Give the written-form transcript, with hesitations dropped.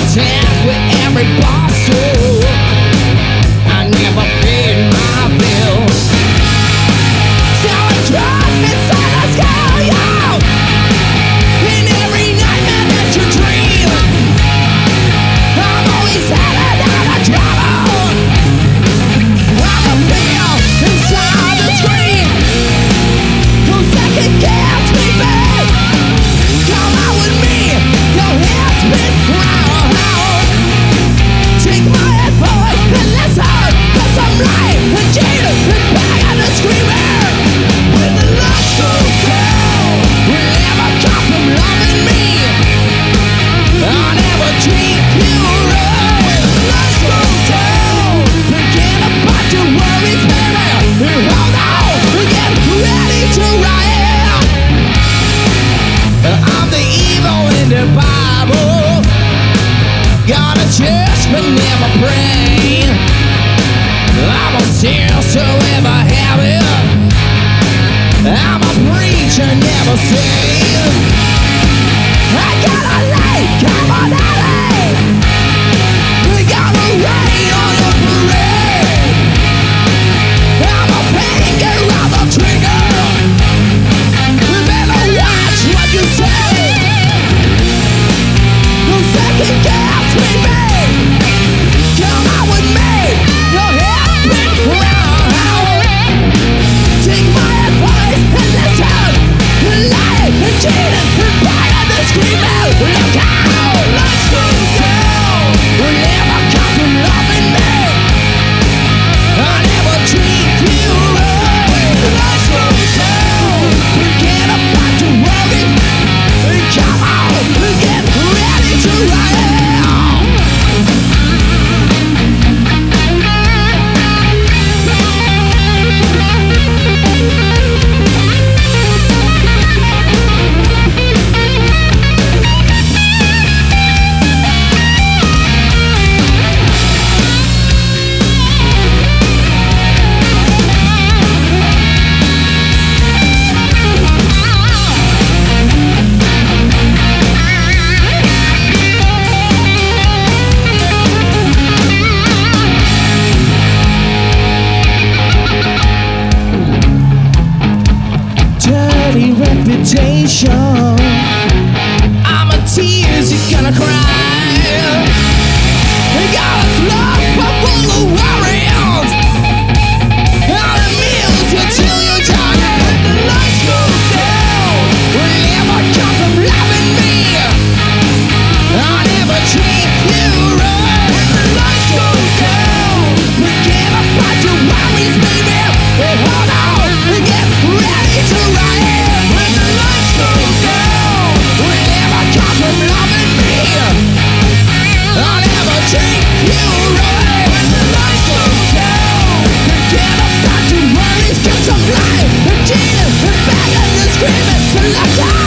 content with every boss. I never paid my bills. Selling drugs inside the skull, yo. In every nightmare that you dream, I'm always headed out of trouble. I'm a feel inside the scream. No second guess me, babe. Come out with me, your head's been round. Take my advice and listen, 'cause I'm lying and cheating and begging and screaming. When the lights go down, will never come from loving me. I'll never treat you right. When the lights go down, forget about your worries, baby. Hold on, get ready to riot. I'm the evil in the Bible. Got a church but never pray. I'm a sinner so ever have it. I'm a preacher, never say. I gotta lay, come on, alley. We gotta rain on your parade. I'm a finger on the trigger. You better watch what you say. No second guess with me. Come out with me. Your head's been round. Take my advice and listen. You're lying and cheating and begging and screaming. Look out, let's go down. Will never come from loving me. I never treat you right. Let's go down. Forget about your worries. Come on, get ready to riot. Dirty reputation. I'm a tears you're gonna cry. You got a club full of warriors. All the meals until you're tired. When the lights go down, will never come from loving me. I never treat you right. When the lights go down, forget about your worries, baby. Hold on, get ready to riot. When the lights go down, will never come from loving me. I'll never treat you right. When the lights go down, forget about your worries, 'cause I'm lying and cheating and begging and screaming. So look out.